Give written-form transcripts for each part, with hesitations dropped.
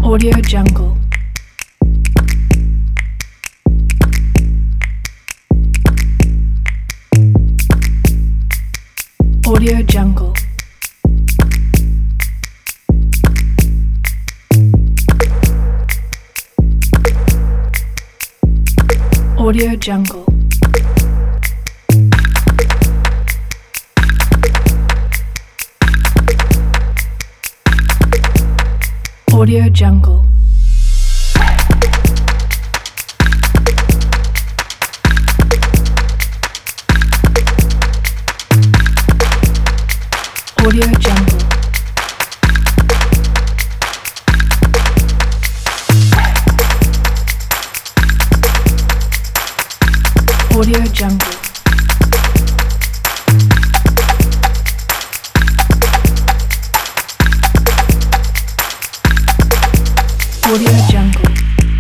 Audio Jungle. Audio Jungle. Audio Jungle. Audio Jungle. Audio Jungle. Audio Jungle. Audio Jungle.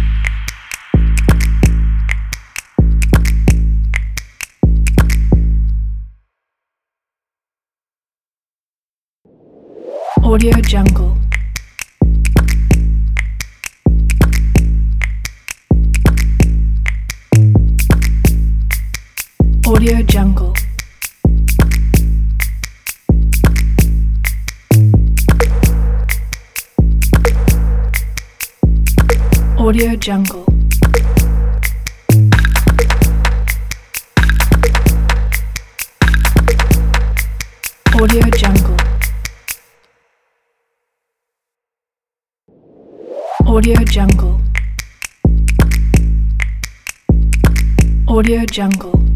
Audio Jungle. Audio Jungle. Audio Jungle. Audio Jungle. Audio Jungle. Audio Jungle.